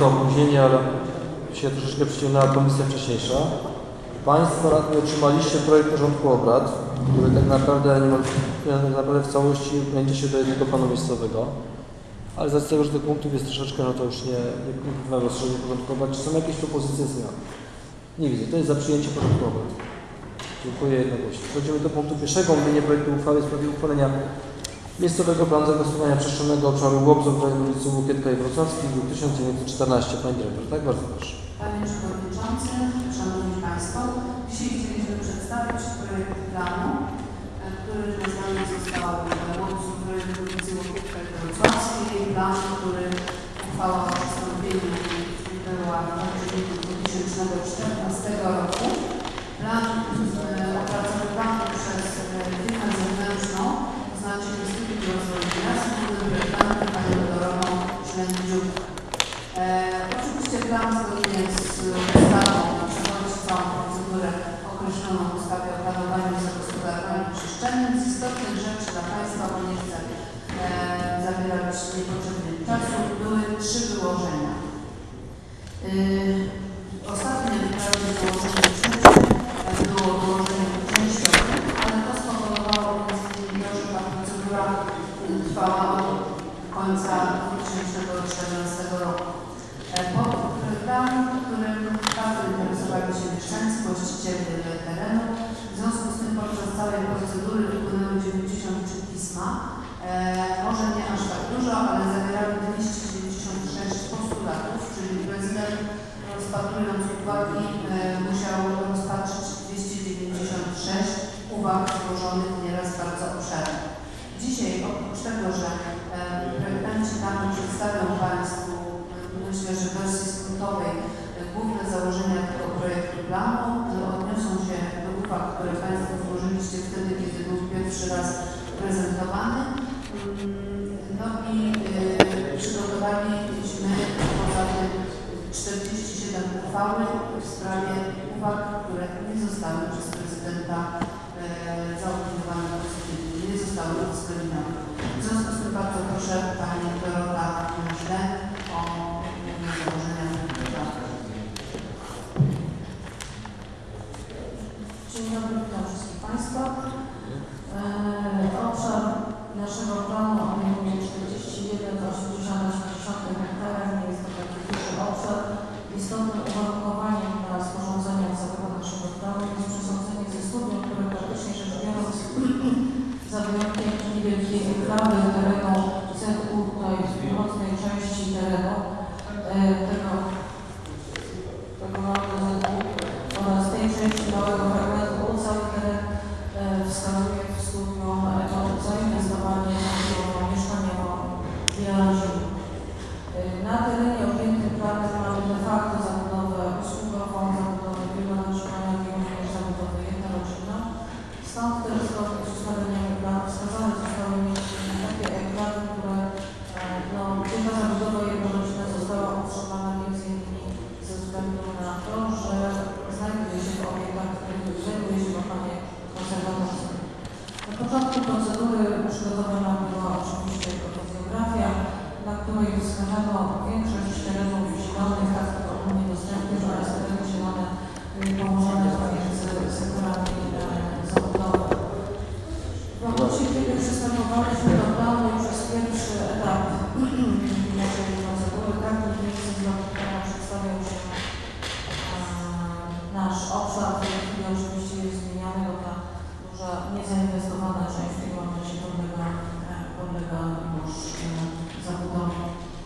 nieco opóźnienie, ale się troszeczkę przyciągnęła komisja wcześniejsza. Państwo radni otrzymaliście projekt porządku obrad, który tak naprawdę w całości będzie się do jednego planu miejscowego. Ale z racji tego, że tych punktów jest troszeczkę, no to już nie mamy rozszerzenie porządku obrad. Czy są jakieś propozycje zmian? Nie widzę. To jest za przyjęcie porządku obrad. Dziękuję jednogłośnie. Przechodzimy do punktu pierwszego. Omówienie projektu uchwały w sprawie uchwalenia miejscowego planu zagospodarowania przestrzennego obszaru Łobzów w rejonie ulicy Łukietka i Wrocławskiej, druk 1914. Pani dyrektor, tak? Bardzo proszę. Panie Przewodniczący, Szanowni Państwo, dzisiaj chcieliśmy przedstawić projekt planu, który nazwany został Łobzów w rejonie ulicy Łukietka i Wrocławskiej. Plan, który uchwała o przystąpieniu była w październiku 2014 roku. Plan opracowany przez firmę zewnętrzną, to znaczy Instytut Rozwoju Miast, projektantem panią Dorotą Ślędziuk. Oczywiście plan zgodnie z ustawą przechodzi całą procedurę określoną w ustawie o planowaniu i zagospodarowaniu przestrzennym. Z istotnych rzeczy dla Państwa, bo nie chcę zabierać niepotrzebnych czasu, były 3 wyłożenia. Ostatnie wyłożenie było wyłożeniem częściowym, ale to spowodowało m.in. to, że ta procedura trwała do końca 2014 roku. Plan, którym bardzo interesowali się mieszkańcy, właściciele terenu. W związku z tym podczas całej procedury wypłynęły 93 pisma. Może nie aż tak dużo, ale zawierały 296 postulatów, czyli prezydent, rozpatrując uwagi, musiał rozpatrzyć 296 uwag złożonych nieraz bardzo obszernie. Dzisiaj oprócz tego, że projektanci planu przedstawią Państwu, myślę, że w wersji skrótowej, główne założenia tego projektu planu, odniosą się do uwag, które Państwo złożyliście wtedy, kiedy był pierwszy raz prezentowany. No i przygotowaliśmy poza tym 47 uchwały w sprawie uwag, które nie zostały przez prezydenta zaopiniowane pozytywnie, nie zostały uwzględnione. W związku z tym bardzo proszę Pani Dorota Ślędziuk o założenia planu. Dzień dobry, witam wszystkich Państwa. Obszar naszego planu obejmuje 41,80 hektara. Nie jest to taki duży obszar. Istotnym uwarunkowaniem dla sporządzenia całego naszego planu jest przesądzenie ze studium, które praktycznie rzecz biorąc za wyjątkiem niewielkiej enklawy terenu centrum tej północnej części terenu tego małego ZU oraz tej części małego fragmentu cały teren wskazuje w studium zainwestowanie mieszkaniowo wielorodzinną. Na terenie objętym planem mamy de facto zabudowę usługową, zabudowę wielorodzinną i również zabudowę jednorodzinną. Stąd też zgodnie z ustaleniami planu wskazane zostały takie enklawy, które gdzie ta zabudowa jednorodzinna została utrzymana m.in. ze względu na to, że znajduje się w obiektach, których znajduje się w ochronie konserwatorskiej. Na początku procedury przygotowana była oczywiście fotografia, na której wskazano większość terenów zielonych, tak ogólnie dostępnych, oraz tereny zielone położone pomiędzy sektorami zabudowy. W momencie, kiedy przystępowaliśmy do planu przez pierwszy etap naszej procedury, tak mniej więcej z planu przedstawiał się nasz obszar, w tej chwili oczywiście jest zmieniany, bo ta duża niezainwestowana część w tym momencie podlega już zabudowie.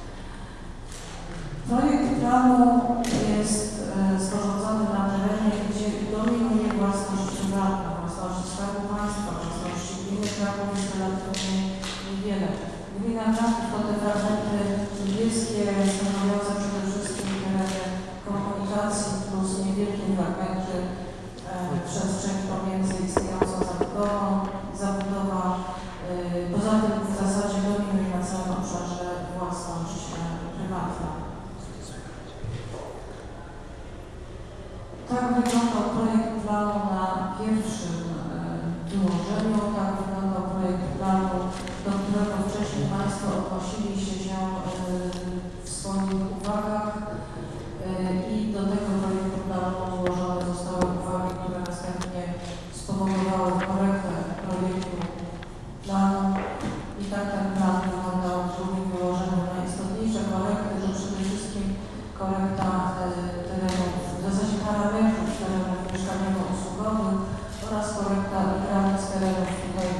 Projekt planu jest sporządzony na terenie, gdzie dominuje własność prywatna, własność Skarbu Państwa, własność gminy Kraków jest relatywnie niewiele. Gmina Kraków to te fragmenty niebieskie, stanowiące przede wszystkim tereny komunikacji plus niewielkie fragmenty przestrzeń pomiędzy istniejącą zabudowa. Poza tym w zasadzie dominuje na całym obszarze własność prywatna. Tak wyglądał projekt planu na pierwszym wyłożeniu, tak wyglądał projekt planu, do którego wcześniej Państwo odnosili się w swoich uwagach. uwag i do tego projektu planu złożone zostały uwagi, które następnie spowodowały korektę projektu planu i tak ten plan wyglądał w drugim wyłożeniu. Najistotniejsze korekty, że przede wszystkim korekta terenów, w zasadzie parametrów terenów mieszkaniowo-usługowych oraz korekta granic terenów tutaj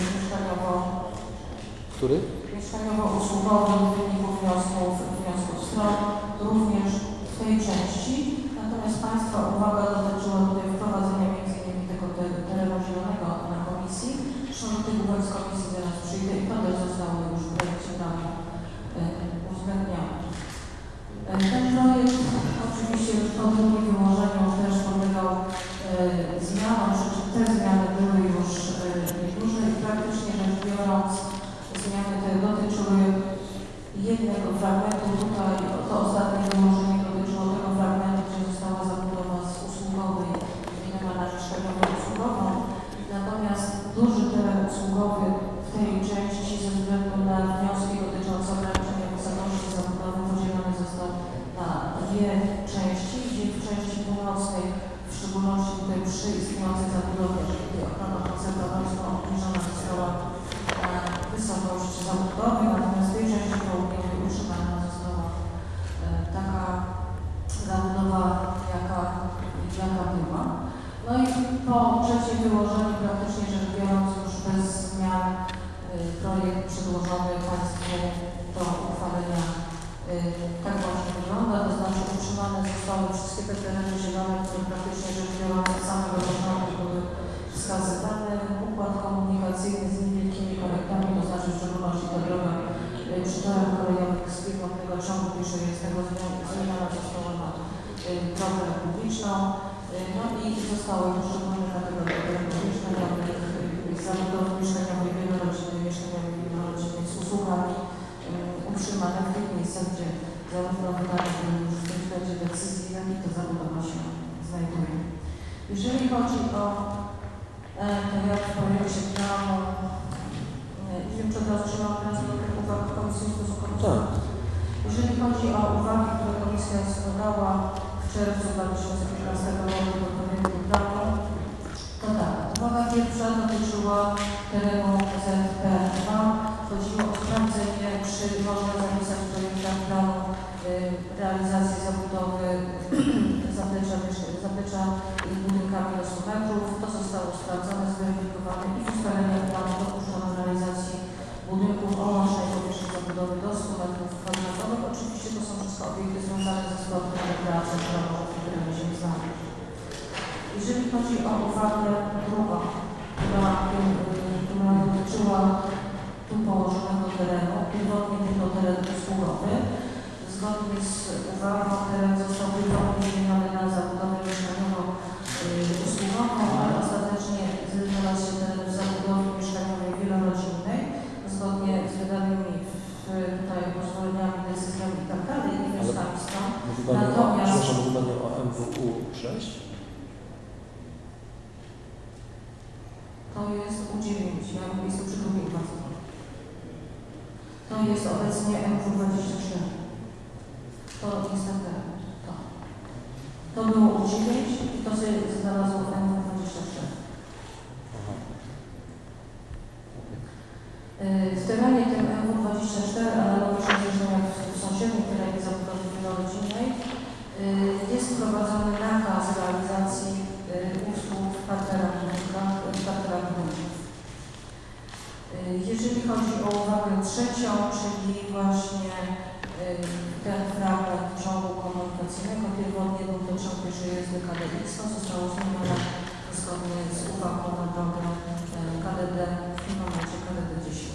mieszkaniowo-usługowych w wyniku wniosków stron, również w tej części. Natomiast Państwa uwaga dotyczyła tutaj wprowadzenia m.in. tego terenu zielonego na komisji. Zresztą do tych uwag z komisji zaraz przyjdę i to też zostało już w projekcie planu uwzględnione. Ten projekt oczywiście już po drugim wyłożeniu też podlegał zmianom, przy czym te zmiany były już nieduże i praktycznie rzecz biorąc zmiany te dotyczyły jednego fragmentu. Tutaj to ostatnie wyłożenie dotyczyło tego fragmentu, gdzie została zabudowa z usługowej zmieniona na mieszkaniowo-usługową. Natomiast duży teren usługowy w tej części ze względu na wnioski dotyczące ograniczenia wysokości zabudowy podzielony został na dwie części, gdzie w części północnej, w szczególności tutaj przy istniejącej zabudowie, czyli ochrona konserwatorską obniżona została wysokość zabudowy, natomiast w tej części południowej utrzymana została taka zabudowa, jaka była. No i po trzecim wyłożeniu, praktycznie rzecz biorąc, już bez zmian projekt przedłożony Państwu do uchwalenia tak właśnie wygląda, to znaczy utrzymane zostały wszystkie te tereny zielone, które praktycznie rzecz biorąc od samego początku były wskazywane. Układ komunikacyjny z niewielkimi korektami, to znaczy w szczególności ta droga przy torach kolejowych z pierwotnego ciągu pieszego jest tego zmieniona została na drogę publiczną. No i zostały poszczególne kategorie terenów mieszkaniowych, zabudowy mieszkaniowej, wielorodzinnej, mieszkaniowej, wielorodzinnej z usługami utrzymane w tych miejscach, gdzie zarówno wydane były już w tym względzie decyzji, jak i to zabudowa się znajduje. Jeżeli chodzi o to, jak w projekcie planu, nie wiem, czy od razu trzymam teraz do tych uwag Komisji Stosunkowych. Tak. Jeżeli chodzi o uwagi, które Komisja składała w czerwcu 2015 roku do projektu planu, to tak, uwaga pierwsza dotyczyła terenu ZP2. Chodziło o sprawdzenie, czy można zapisać w projektach planu realizację zabudowy zaplecza z budynkami do 100 metrów. To zostało sprawdzone, zweryfikowane i w ustaleniach planu dopuszczono realizacji budynków o łącznej powierzchni zabudowy do 100 metrów kwadratowych. Oczywiście to są wszystko obiekty związane ze sportem, rekreacją, które się znamy. Jeżeli chodzi o uwagę drugą, która dotyczyła tu położonego terenu, pierwotnie tylko teren usługowy. Zgodnie z uwagą teren został pierwotnie zmieniony na zabudowę mieszkaniowo-usługową, ale ostatecznie znalazł się teren w zabudowie mieszkaniowej wielorodzinnej, zgodnie z wydanymi tutaj pozwoleniami, decyzjami i tak dalej, i wnioskami stron. Natomiast... Przepraszam, chyba nie o MWU 6? To jest U9, ja mówię, jest to przy drugiej uwadze. To jest obecnie MW23. To niestety to. To było U9 i to się znalazło w MW23. W terenie tym MW24, analogicznie zresztą jak w sąsiednim terenie zabudowy wielorodzinnej, jest wprowadzony nakaz realizacji usług w parterach budynków. Jeżeli chodzi o uwagę trzecią, czyli właśnie ten fragment ciągu komunikacyjnego, pierwotnie był to ciąg pierwszej jazdy KDX, to zostało zmienione zgodnie z uwagą na drogę KDD, w tym momencie KDD 10.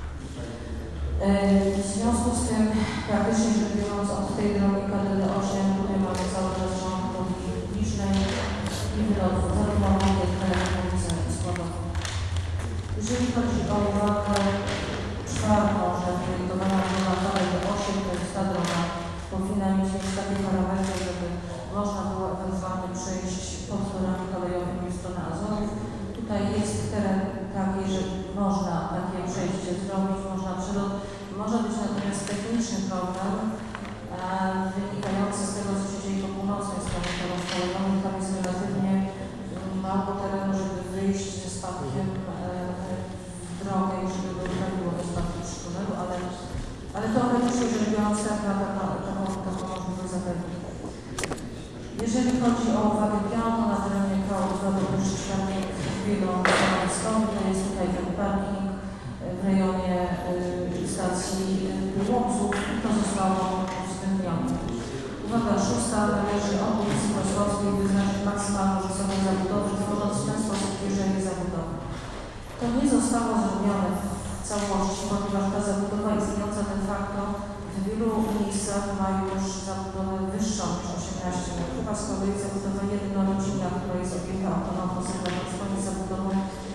W związku z tym, praktycznie rzecz biorąc, od tej drogi KDD 8 tutaj mamy cały czas ciąg drogi publicznej i wylotów, zarówno Wojtek, jak i ulicę Składową. Jeżeli chodzi o uwagę czwartą, że projektowana droga KDD 8 to jest ta droga, powinna mieć takie parametry, żeby można było ewentualnie przejść pod torami kolejowymi w stronę Azorów. Tutaj jest teren taki, że można takie przejście zrobić, można przelot. Może być natomiast techniczny problem, wynikające z tego, co się dzieje po północnej stronie terenu szkolnego. Tam jest relatywnie mało terenu, żeby wyjść ze spadkiem w drogę i żeby doprowadziło do spadku przy tunelu, ale teoretycznie rzecz biorąc, taką możliwość zapewni. Jeżeli chodzi o uwagę piątą na terenie koło do dopuszczenia parking chwilą stąd, to jest tutaj ten parking w rejonie stacji Łomżów i to zostało uwzględnione. Uwaga szósta, należy od ulicy Wrocławskiej wyznaczyć maksymalną wysokość zabudowy, tworząc w ten sposób jeżeli zabudowy. To nie zostało zrobione w całości, ponieważ ta zabudowa istniejąca de facto w wielu miejscach ma już zabudowę wyższą niż 18 metrów, a z kolei zabudowa jednorodzinna, która jest objęta autonomną sekretariacką, jest zabudową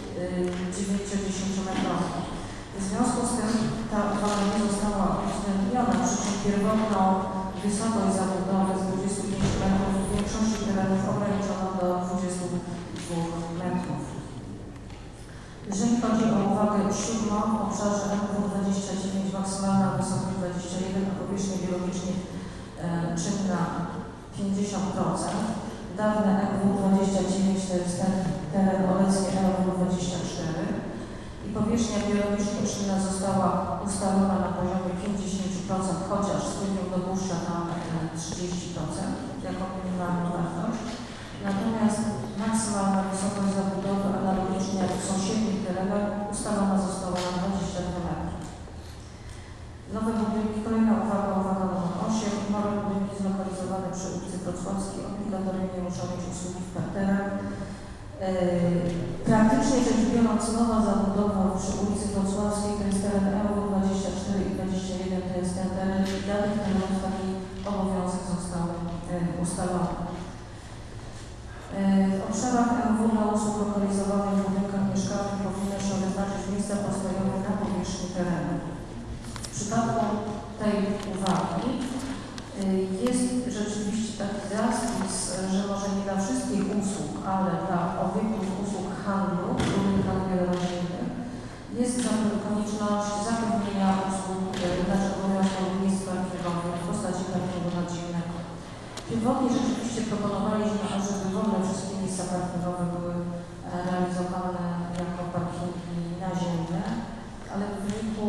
9-10 metrową. W związku z tym ta uwaga nie została uwzględniona, przy czym pierwotną wysokość zabudowy z 25 metrów w większości terenów ograniczono do 22 metrów. Jeżeli chodzi o uwagę siódmą, w obszarze MW29 maksymalna wysokość 21, a powierzchnia biologicznie czynna 50%. Dawne MW29 to jest ten teren obecnie MW24 i powierzchnia biologicznie czynna została ustalona na poziomie 50%, chociaż studium dopuszcza tam 30% jako minimalną wartość. Natomiast maksymalna wysokość zabudowy analogicznie jak w sąsiednich terenach ustalona została na 22 metry. Nowe budynki, kolejna uwaga numer 8. Nowe budynki zlokalizowane przy ulicy Wrocławskiej obligatoryjnie muszą mieć usługi w parterach. Praktycznie rzecz biorąc, nowa zabudowa przy ulicy Wrocławskiej to jest teren MW24 i 21, to jest ten teren i danych terenów taki obowiązek został ustalony. W obszarach MW dla usług lokalizowanych w budynkach mieszkalnych powinno się wyznaczyć miejsca postojowe na powierzchni terenu. W przypadku tej uwagi jest rzeczywiście taki zapis, że może nie dla wszystkich usług, ale dla obiektów usług handlu w budynkach wielorodzinnych jest konieczność zapewnienia usług obowiązkowych miejsc parkingowych w postaci parkingu nadziemnego. Pierwotnie rzeczywiście proponowaliśmy, ażeby w ogóle wszystkie miejsca parkingowe były realizowane jako parkingi naziemne, ale w wyniku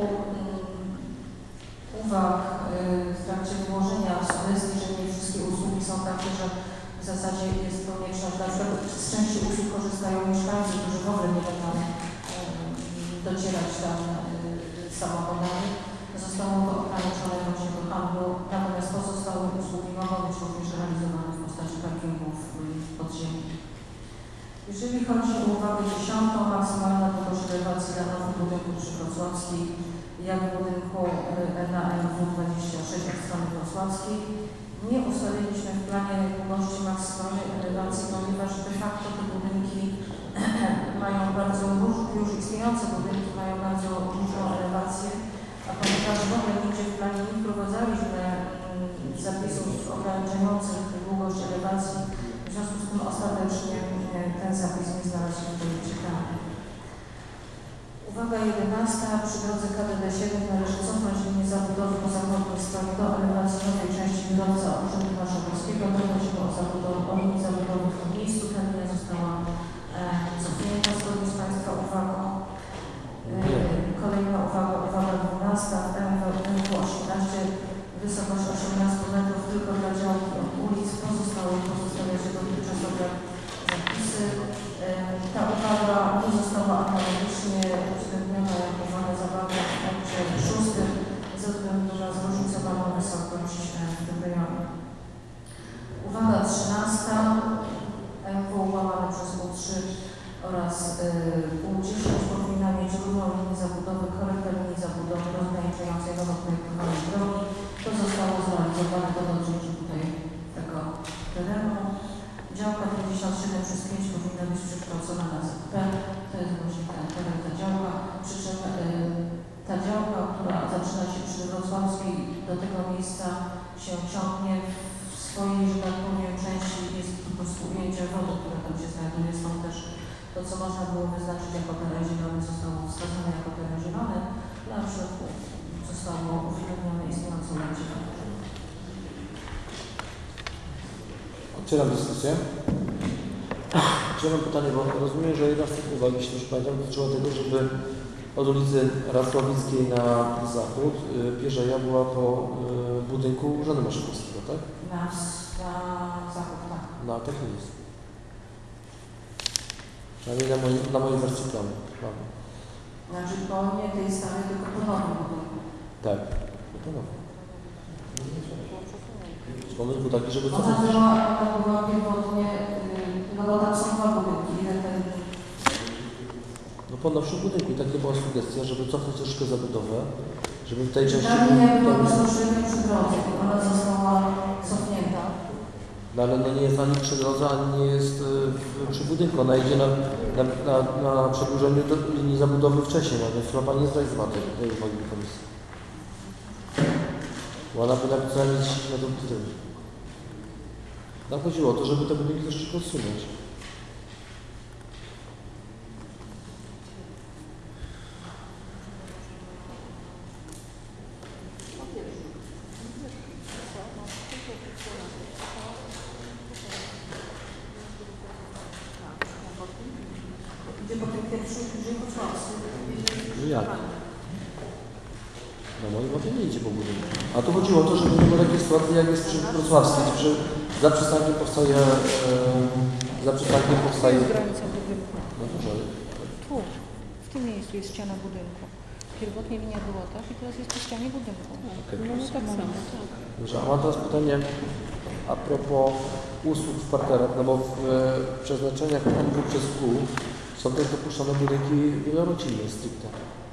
uwag w trakcie wyłożenia sugestii, że nie wszystkie usługi są takie, że w zasadzie jest konieczność, na przykład z części usług korzystają mieszkańcy, którzy w ogóle nie będą docierać tam samochodami. Zostało to ograniczone właśnie do handlu, natomiast pozostałe usługi mogą być również realizowane w postaci parkingów podziemnych. Jeżeli chodzi o uwagę 10, maksymalna długość elewacji dla nowych budynków przy Wrocławskiej, jak w budynku na MW26 od strony wrocławskiej, nie ustaliliśmy w planie długości maksymalnej elewacji, ponieważ de facto te budynki mają bardzo już istniejące budynki mają bardzo różną elewację, a ponieważ w ogóle nigdzie w planie nie wprowadzaliśmy zapisów ograniczających długość elewacji, w związku z tym ostatecznie ten zapis nie znalazł się w projekcie planu. Uwaga 11. Przy drodze KDD 7 należy cofnąć linię zabudowy po zachodniej stronie do elewacji nowej części drodze Urzędu Marszałkowskiego. Prosimy o linię zabudowy w tym miejscu. Ta linia została cofnięta zgodnie z Państwa uwagą. Kolejna uwaga 12. MW 18, wysokość 18 metrów tylko dla działki od ulic. Pozostałe się dotychczasowe zapisy. Ta uwaga nie została analogicznie uwzględniona jako uwaga zawarta w punkcie 6 ze względu na zróżnicowaną wysokość w tym rejonie. Uwaga 13. MW łamane przez U3 oraz U10 Otwieram dyskusję. Mam pytanie, bo rozumiem, że jedna z tych uwag, jeśli już pamiętam, dotyczyła tego, żeby od ulicy Racławickiej na zachód pierzeja była po budynku Urzędu Marszałkowskiego, tak? Na zachód, tak. No, tak jest. Przynajmniej na mojej wersji planu. Znaczy po nie tej stawie, tylko po nowym budynku. Tak, to nowe. Z pomysłu taki, żeby Ona cofnąć. była pierwotnie, no bo tam są dwa budynki, jeden ten. No po nowszym budynku i tak to była sugestia, żeby cofnąć troszkę zabudowę, żeby w tej części... Tam nie była bezpośrednio przy drodze, ona została cofnięta. No ale no nie jest ani przy drodze, ani nie jest przy budynku. Ona idzie na przedłużeniu linii zabudowy wcześniej, no więc chyba Pani nie zdaje zwaty tej uwagi komisji. Bo ona by napisała mieć na to tytuł. Nam chodziło o to, żeby te budynki troszeczkę odsunąć. Idzie po tym pierwszym bliżej Wrocławskim. No jak? No moim zdaniem nie idzie po budynku. A tu chodziło o to, żeby nie było takiej sytuacji, jak jest przy Wrocławskiej, gdzie za przystankiem powstaje... granica budynku. No dobrze, ale... Tu, w tym miejscu jest ściana budynku. Pierwotnie linia była tak i teraz jest po ścianie budynku. Okay. No tak samo, tak. Dobrze, a mam teraz pytanie a propos usług w parterach, no bo w przeznaczeniach MW przez Q są też dopuszczone budynki wielorodzinne stricte.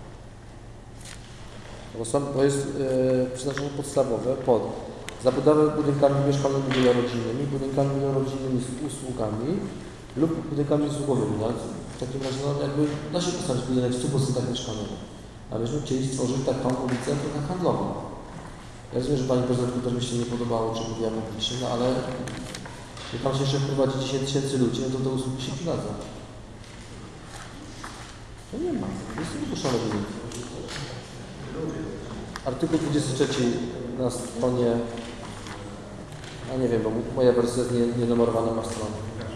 Bo to jest przeznaczenie podstawowe pod zabudowę budynkami mieszkalnymi wielorodzinnymi, budynkami wielorodzinnymi z usługami lub budynkami usługowymi. No, w takim razie no, jakby da się postawić budynek w 100% mieszkalnym. A myśmy chcieli stworzyć taką ulicę trochę handlową. Ja rozumiem, że Pani Prezydentku też mi się nie podobało, czy mówiła publicznie, no ale jak tam się jeszcze wprowadzi 10 000 ludzi, no to te usługi się przydadzą. No nie ma. Jest dopuszczone budynki. Artykuł 23 na stronie, a nie wiem, bo moja wersja jest nienumerowana ma stronę.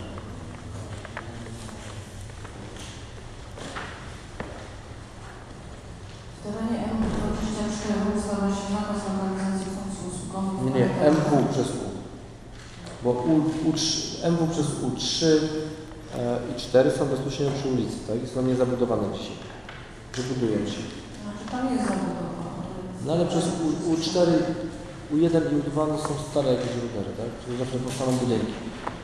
W terenie M24 ustala się nakaz lokalizacji funkcji usługowych. Nie, MW przez U. Bo MW przez U3 i 4 są bezpośrednio przy ulicy, tak? I są niezabudowane dzisiaj. Wybudują się. Znaczy tam jest zabudowa. No ale przez U4, U1 i U2 no, są stare jakieś rudery, tak? Czyli zawsze powstaną budynki.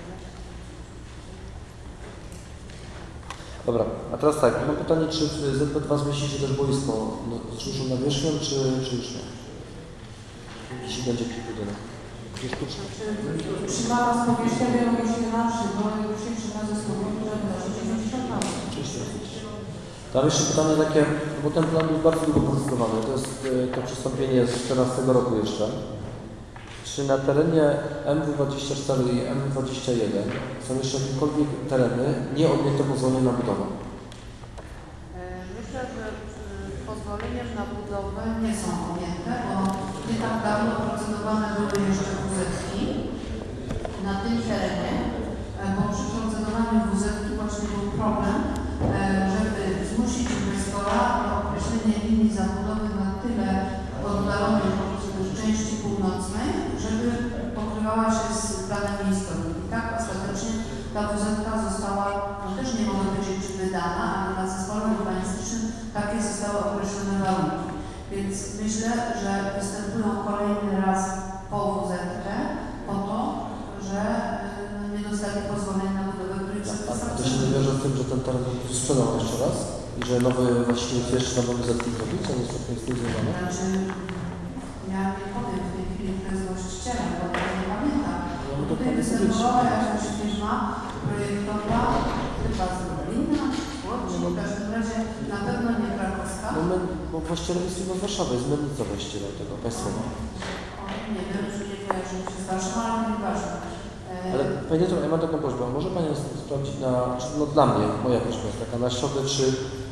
Dobra, a teraz tak, mam pytanie, czy w ZP2 zmieści się też boisko z sztuczną nawierzchnią, czy już nie? Jeśli będzie jakiś budynek. Jest sztuczny. Trzymała z powierzchnia wielogodzinna bo już się trzyma ze słową, że wynosi 90 lat. Oczywiście. Tam jeszcze pytanie takie, bo ten plan był bardzo długo procedowany, to jest to przystąpienie z 2014 roku jeszcze. Czy na terenie MW24 i MW21 są jeszcze jakiekolwiek tereny nie objęte pozwoleniem na budowę? Myślę, że pozwoleniem na budowę nie są objęte, bo nie tak dawno procedowane były jeszcze WZ-ki na tym terenie, bo przy procedowaniu WZ-ki właśnie był problem, żeby zmusić inwestora do określenia linii zabudowy na tyle oddalonej od części północnej, żeby pokrywała się z planem miejscowym. I tak ostatecznie ta WZ-ka została, no też nie mogę powiedzieć, czy wydana, ale na zespole urbanistycznym takie zostały określone warunki. Więc myślę, że występują kolejny raz po WZ-kę po to, że nie dostali pozwolenia na budowę, których A to się nie wiąże z tym, że ten teren sprzedał jeszcze raz i że nowy właściciel jeszcze na nowy ZP zrobić, co nie jest z tym związane? Znaczy, ja nie powiem w tej chwili, kto jest właścicielem, bo tego nie pamiętam. Tutaj występowała jakaś firma projektowa, chyba z Berlina, Łodzi, w każdym razie na pewno nie krakowska. Bo właścicielem jest firma z Warszawy, jest Mennica właścicielem tego państwowa. Nie wiem, czy nie kojarzy się z Warszawą, ale nieważne. Ale Pani Doktor, ja mam taką prośbę, może Pani sprawdzić no dla mnie, moja prośba jest taka, na środę, czy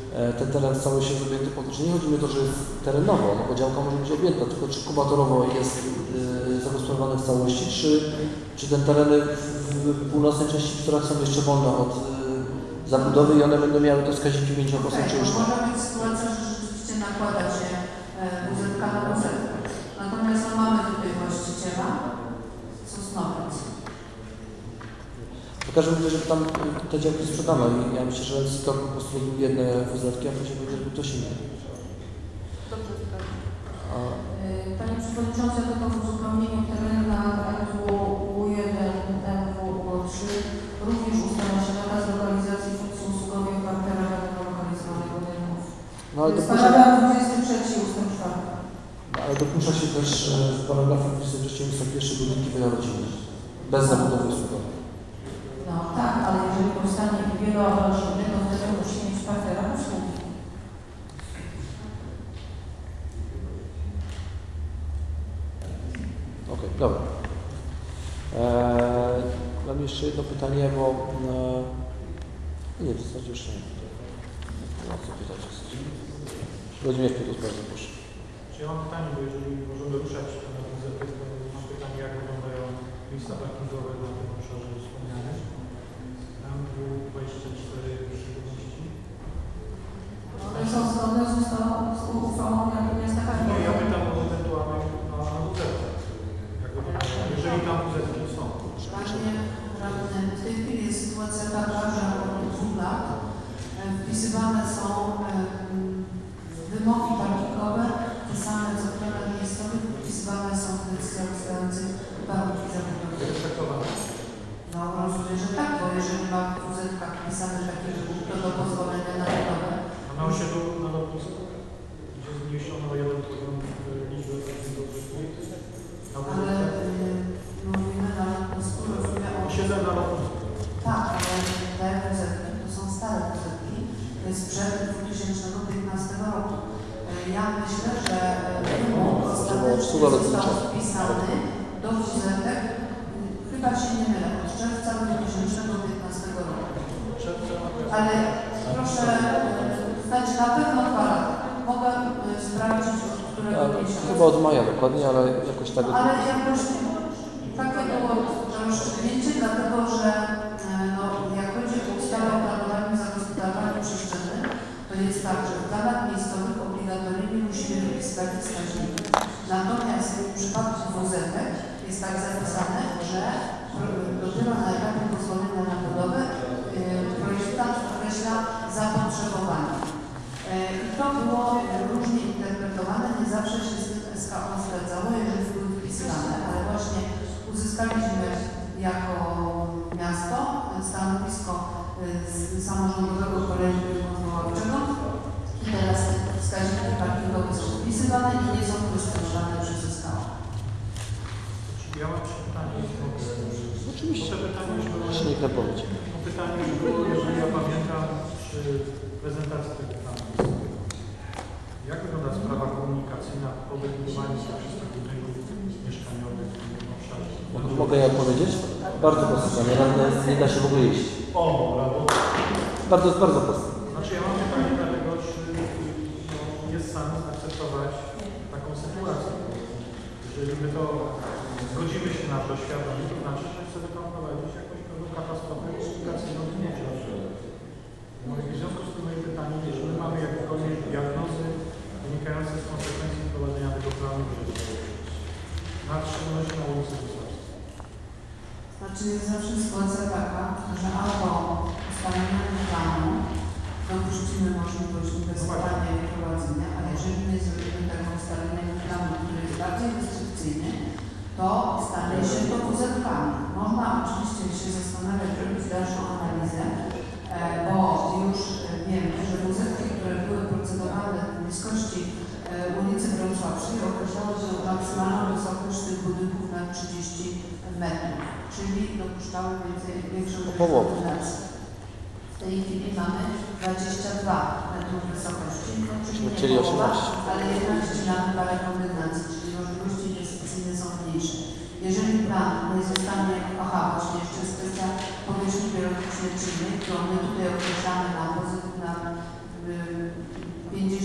ten teren w całości jest objęty powierzchnią. Nie chodzi mi o to, że jest terenowo, no bo działka może być objęta, tylko czy kubatorowo jest zagospodarowany w całości, czy ten tereny w północnej części, w których są jeszcze wolne od zabudowy i one będą miały te wskaźniki 5%, czy już nie? Może być sytuacja, że rzeczywiście nakłada się WZK na WZK. Natomiast no, mamy tutaj właściciela Sosnowiec. W każdym razie, żeby tam te działki sprzedano i ja myślę, że to po prostu jedne WZK, a później będzie robił ktoś inny. Dobrze, tak. Panie Przewodniczący, tylko w uzupełnieniu terenu na MW1, MW3 również ustala się nakaz lokalizacji funkcji usługowej w parterach lokalizowanych budynków. No ale Paragraf 23 ustęp 4. ale dopuszcza się też w paragrafie 23 ustęp 1 budynki wielorodzinne, bez zabudowy usługowej. No tak, ale jeżeli powstanie wielorodzinny, to wtedy musi mieć partera usługi. Okej, dobra. Mam jeszcze jedno pytanie, bo nie, w zasadzie już nie. Co pytać w zasadzie? Włodzimierz Piotrus, bardzo proszę. Czy ja mam pytanie, bo jeżeli możemy ruszać na WZP, to mam pytanie, jak wyglądają miejsca parkingowe na tym obszarze wspomnianym. Tam był 24 przygodności. One są zgodne z uchwałą miasta Nie, Karmel. ja pytam o ewentualną na WZP. Jak wyglądają, jeżeli tam WZP są. Panie radny, w tej chwili jest sytuacja taka, że od 2 lat wpisywane są wymogi parkingowe, te same co w planach miejscowych, wpisywane są w decyzjach ustalających warunki zabudowy. No rozumiem, że tak, bo jeżeli ma w WZK wpisane takie, że to do pozwolenia na budowę. A na osiedlu na lotnisku, gdzie zmniejszono jeden poziom liczby obiektów na Ale WZP. mówimy na lotnisku, rozumiem o... Siedzę na lotnisku. Tak, ale te WZK to są stare WZK, to jest sprzed 2015 roku. Ja myślę, że wymóg ostatecznie został wpisany do WZK, chyba się nie mylę, od czerwca 2015 roku. Ale proszę, znaczy na pewno 2 lata. Mogę sprawdzić od którego miesiąca. Chyba od maja dokładnie, ale jakoś tak. Ale jakoś takie było rozstrzygnięcie, dlatego że no, jak chodzi o ustawę o planowaniu i zagospodarowaniu przestrzennym, to jest tak, że w planach miejscowych obligatoryjnie musimy wypisywać wskaźniki. Natomiast w przypadku WZK jest tak zapisane, że dopiero na etapie pozwolenia na budowę projektant określa zapotrzebowanie. I to było różnie interpretowane, nie zawsze się z tym SKO zgadzało, jeżeli były wpisywane, ale właśnie uzyskaliśmy jako miasto stanowisko samorządowego kolegium odwoławczego i teraz te wskaźniki parkingowe są wpisywane i nie są kwestionowane przez SKO. Ja mam pytanie, Oczywiście. bo te pytanie już było. Jeszcze nie krepować. Pytanie już było, jeżeli ja pamiętam, przy prezentacji tego planu. Jak wygląda sprawa komunikacyjna po wybudowaniu tych wszystkich budynków mieszkaniowych w tym obszarze? Mogę ja odpowiedzieć? Bardzo prosto, panie radny, nie da się w ogóle jeść. O, brawo. Bardzo prosto. Znaczy ja mam pytanie dlatego, czy jest sens akceptować taką sytuację. Jeżeli my to zgodzimy się na to świadomie, to znaczy, że chcemy tam prowadzić jakąś pewną katastrofę komunikacyjną w tym obszarze. W związku z tym moje pytanie, czy my mamy jakiekolwiek diagnozy wynikające z konsekwencji wprowadzenia tego planu w życie? Na szczególności na ulicy Wysockiej. Znaczy jest zawsze sytuacja taka, że albo ustalenia planu dopuścimy możliwość inwestowania i prowadzenia, a jeżeli nie zrobimy tego ustalenia planu, który jest bardziej restrykcyjny, to stanie się to WZK-ami. Można oczywiście się zastanawiać, robić dalszą analizę, bo już wiemy, że WZK-i, które były procedowane w bliskości ulicy Wrocławskiej, określało się maksymalną wysokość tych budynków na 30 metrów, czyli dopuszczały większą kondygnację. W tej chwili mamy 22 metrów wysokości, Czyli 18. ale jednak ścinamy parę kondygnacji, czyli możliwości inwestycyjne są mniejsze. Jeżeli plan nie zostanie, właśnie jeszcze jest kwestia powierzchni wielokrotnie czynnej, którą my tutaj określamy na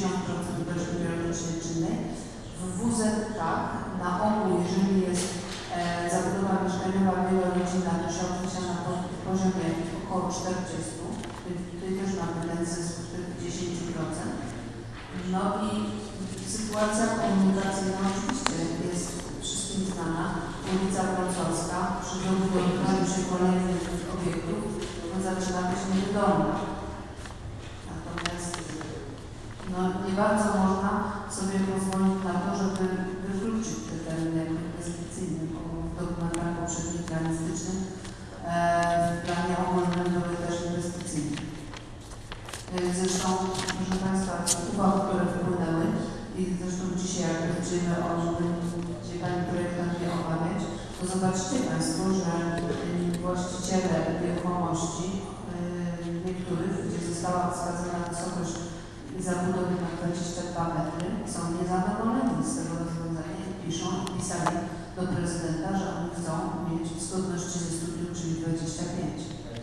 50% godzin biologicznie czynnej. W WZ-ach na ogół, jeżeli jest zabudowa mieszkaniowa wielorodzinna, to się określa na poziomie około 40%. Tutaj też mamy ten zysk 10%. No i sytuacja komunikacyjna oczywiście jest wszystkim znana. Ulica Wrocławska przy dobudowaniu się kolejnych obiektów zaczyna być niewydolna. Natomiast no, nie bardzo można sobie pozwolić na to, żeby wykluczyć te tereny inwestycyjne, bo w dokumentach poprzednich planistycznych w planie ogólnym były też inwestycyjne. Zresztą, proszę Państwa, uwagi, które wpłynęły i zresztą dzisiaj, jak będziemy o gdzie Pani projektant nie omawiać, to zobaczycie Państwo, że właściciele nieruchomości niektórych, gdzie została wskazana wysokość zabudowy na 22 metry, są niezadowoleni z tego rozwiązania i pisali do prezydenta, że oni chcą mieć zgodności ze studium, czyli 25.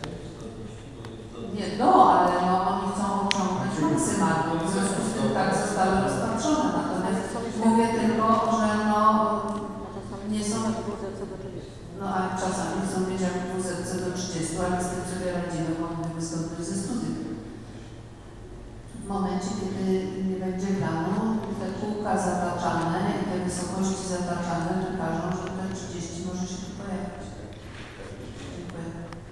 Nie, no, ale no, oni chcą osiągnąć maksymalnie, w związku z tym tak zostały rozpatrzone. Natomiast mówię tylko, że no, nie są, no ale czasami chcą mieć jak WZC do 30, ale z tym sobie radzimy, mamy zgodność ze studium. W momencie, kiedy nie będzie planu, te kółka zataczane i te wysokości zataczane wykażą, że te 30 może się tu pojawić. Dziękuję.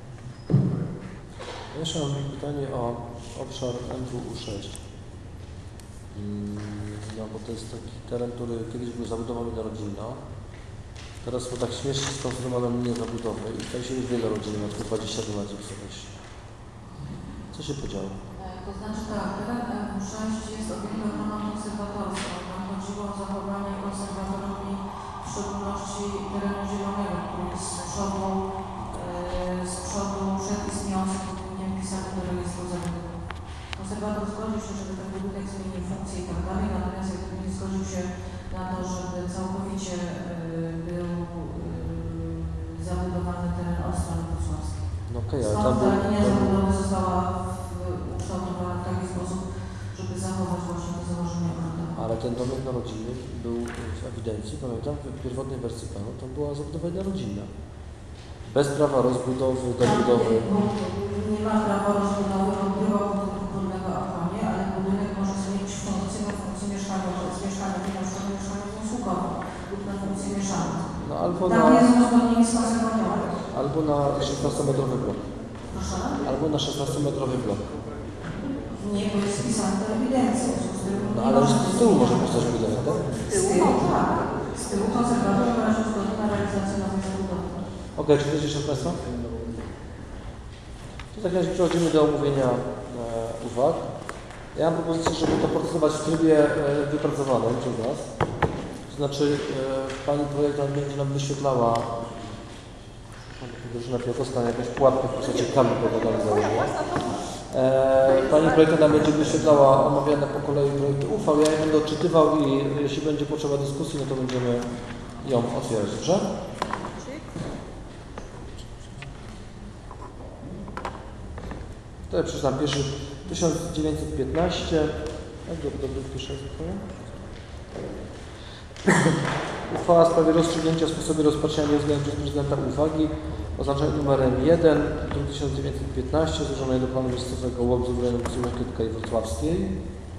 Jeszcze mam pytanie o obszar MWU6. No bo to jest taki teren, który kiedyś był zabudowany na rodzinno. Teraz są tak śmiesznie skonstruowane linie zabudowy i tutaj się już wiele rodzin, na przykład 22 metrów wysokości. Co się podziało? To znaczy tak, teren M6 jest obiektem ochroną konserwatorską. Nam chodziło o zachowanie konserwatorami w szczególności terenu zielonego, który jest z przodu przed istniejącym budynkiem wpisany do rejestru zabudowy. Konserwator zgodził się, żeby ten budynek zmienił funkcję i tak dalej, natomiast jakby nie zgodził się na to, żeby całkowicie był zabudowany teren od strony wrocławskiej. No okej, ale Stąd tam ta linia zabudowy została ukształtowana w taki sposób, żeby zachować właśnie te założenia ogrodowe. Ale ten domek narodzinny był w ewidencji, pamiętam, w pierwotnej wersji planu, to była zabudowa rodzinna. Bez prawa rozbudowy, dobudowy. Nie ma prawa rozbudowy, odbywa budynku podlega ochronie, ale budynek może zmienić funkcję na funkcję mieszkaniową, to jest mieszkanie, na przykład mieszkanie usługowe lub na funkcję mieszaną. No, albo Tam jest uzgodnienie z konserwatorem. albo na 16-metrowy blok. Proszę? Albo na 16-metrowy blok. Nie, bo jest wpisane do ewidencji. No ale z tyłu może być też budowa, tak? Z tyłu, tak. Z tyłu konserwator wyraził zgodę na realizację nowej zabudowy. Okej, czy ktoś jeszcze z Państwa? To w takim razie przechodzimy do omówienia uwag. Ja mam propozycję, żeby to procedować w trybie wypracowanym przez nas. To znaczy Pani projektant będzie nam wyświetlała Grażyna Fiałkowska na jakąś pułapkę w postaci kabli podanych założyła. Pani projektant nam będzie wyświetlała omawiane po kolei projekty uchwał. Ja je będę odczytywał i jeśli będzie potrzeba dyskusji, no to będziemy ją otwierać, dobrze? To ja przeczytam pierwszy 1915. Jak dobry pierwszy uchwała w sprawie rozstrzygnięcia o sposobie rozpatrzenia nieuwzględnionej przez prezydenta uwagi oznaczenia numerem 1 1915 złożonej do planu miejscowego Łobzy w rejonie Kietka i Wrocławskiej.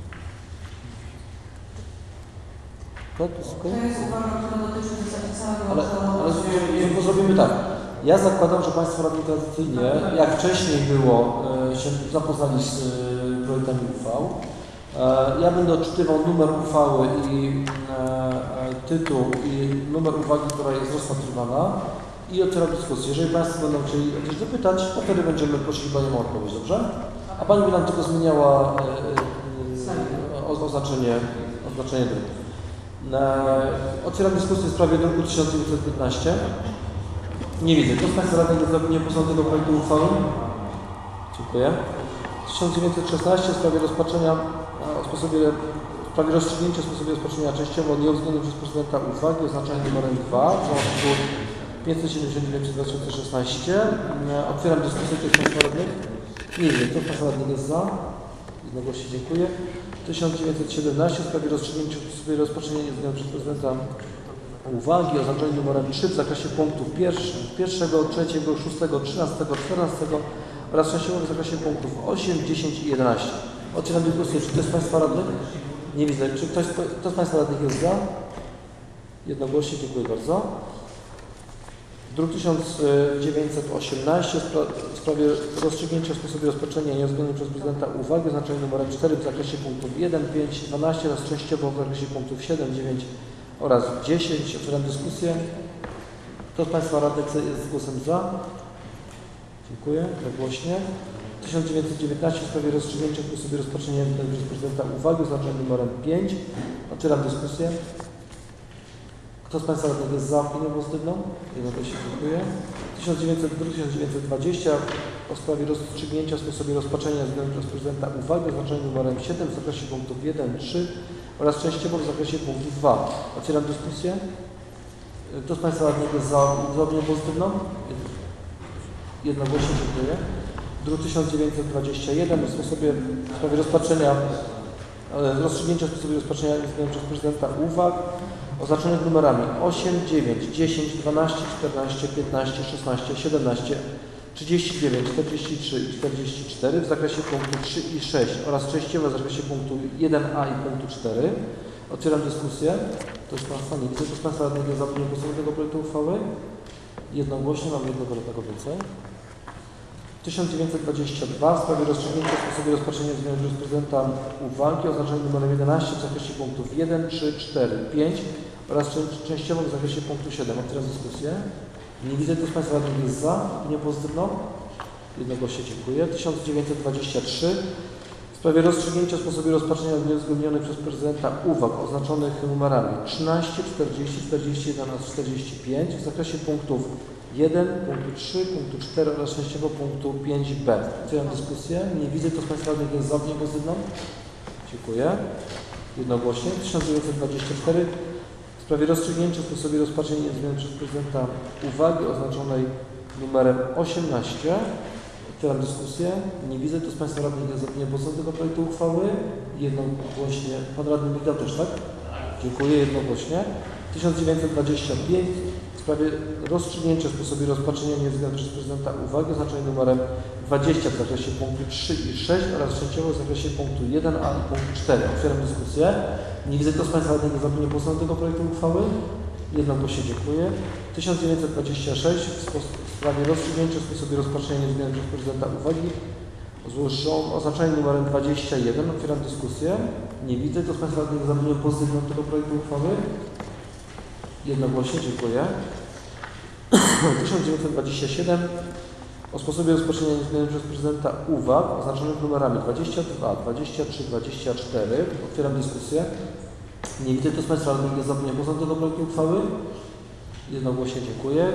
Tak, To jest uwaga, która dotyczy w zasadzie całego ale zrobimy tak. Ja zakładam, że Państwo radni tradycyjnie, jak wcześniej było, się zapoznali z projektami uchwał. Ja będę odczytywał numer uchwały i tytuł i numer uwagi, która jest rozpatrywana i otwieram dyskusję. Jeżeli Państwo będą chcieli coś dopytać, to wtedy będziemy prosili Panią o odpowiedź, dobrze? A Pani by nam tylko zmieniała oznaczenie druku. Otwieram dyskusję w sprawie druku 1915. Nie widzę. Kto z Państwa radnych jest za opinią tego projektu uchwały? Dziękuję. 1916 w sprawie rozpatrzenia w sprawie rozstrzygnięcia o sposobie rozpatrzenia częściowo nieuwzględnionej przez prezydenta uwagi oznaczenia numerem 2 w artykuł 579/2016. Otwieram dyskusję tych Państwa radnych. Nie wiem, kto z Państwa radnych jest za? Jednogłośnie dziękuję. 1917 w sprawie rozstrzygnięcia sposobu rozpatrzenia niezgodnego przez prezydenta uwagi o zaznaczeniu numerem 3 w zakresie punktów 1, 3, 6, 13, 14 oraz częściowo w zakresie punktów 8, 10 i 11. Otwieram dyskusję. Czy ktoś z Państwa radnych? Nie widzę. Czy kto z Państwa radnych jest za? Jednogłośnie. Dziękuję bardzo. Druk 1918 w sprawie rozstrzygnięcia sposobu rozpatrzenia niezgodnej przez prezydenta uwagi o znaczeniu numerem 4 w zakresie punktów 1, 5, 12 oraz częściowo w zakresie punktów 7, 9 oraz 10. Otwieram dyskusję. Kto z Państwa radnych jest z głosem za? Dziękuję. Jednogłośnie. 1919 w sprawie rozstrzygnięcia sposobu rozpatrzenia niezgodnej przez prezydenta uwagi o znaczeniu numerem 5. Otwieram dyskusję. Kto z Państwa radnych jest za opinią pozytywną? Jednogłośnie dziękuję. 1920 o sprawie rozstrzygnięcia sposobie rozpatrzenia zgodnie przez prezydenta uwagi o znaczeniu numerem 7 w zakresie punktów 1, 3 oraz częściowo w zakresie punktu 2. Otwieram dyskusję. Kto z Państwa radnych jest za opinią pozytywną? Jednogłośnie dziękuję. Druk 1921 w sprawie rozpatrzenia rozstrzygnięcia sposobu rozpatrzenia zgodnie przez prezydenta uwag oznaczonych numerami 8, 9, 10, 12, 14, 15, 16, 17, 39, 43 i 44 w zakresie punktu 3 i 6 oraz częściowo w zakresie punktu 1a i punktu 4. Otwieram dyskusję. To jest Państwa nie widzę. To jest Państwa radnych za opinią głosową tego projektu uchwały. Jednogłośnie mamy jednego radnego więcej. 1922 w sprawie rozstrzygnięcia sposobu rozpatrzenia zmian przez prezydenta uwagi o znaczeniu numerem 11 w zakresie punktów 1, 3, 4, 5 oraz częściowo w zakresie punktu 7. Otwieram dyskusję. Nie widzę, kto z Państwa radnych jest za opinią pozytywną. Jednogłośnie dziękuję. 1923 w sprawie rozstrzygnięcia sposobu rozpatrzenia uzgodnionych przez prezydenta uwag oznaczonych numerami 13, 40, 41 oraz 45 w zakresie punktów 1, punktu 3, punktu 4 oraz częściowo punktu 5b. Otwieram dyskusję. Nie widzę, kto z Państwa radnych jest za opinią pozytywną. Dziękuję. Jednogłośnie. 1924 w sprawie rozstrzygnięcia sposobie rozpatrzenia niezmienionej przez prezydenta uwagi oznaczonej numerem 18. Otwieram dyskusję. Nie widzę, kto z Państwa radnych jest za opinią pozytywną tego projektu uchwały. Jednogłośnie. Pan radny Migdał też, tak? Dziękuję. Jednogłośnie. 1925 w sprawie rozstrzygnięcia sposobie rozpatrzenia niezgodnej przez prezydenta uwagi oznaczonej numerem 20 w zakresie punktu 3 i 6 oraz częściowo w zakresie punktu 1a i punktu 4. Otwieram dyskusję. Nie widzę, kto z Państwa radnych jest za opinią pozytywną tego projektu uchwały. Jednogłośnie dziękuję. 1926 w sprawie rozstrzygnięcia sposobie rozpatrzenia niezgodnej przez prezydenta uwagi oznaczenie numerem 21. Otwieram dyskusję. Nie widzę, kto z Państwa radnych jest za opinią pozytywną tego projektu uchwały. Jednogłośnie dziękuję. 1927 o sposobie rozpatrzenia niezmienionej przez prezydenta uwag oznaczonych numerami 22, 23, 24. Otwieram dyskusję. Nie widzę, kto z Państwa radnych jest za opinią pozytywną tego projektu uchwały. Jednogłośnie dziękuję.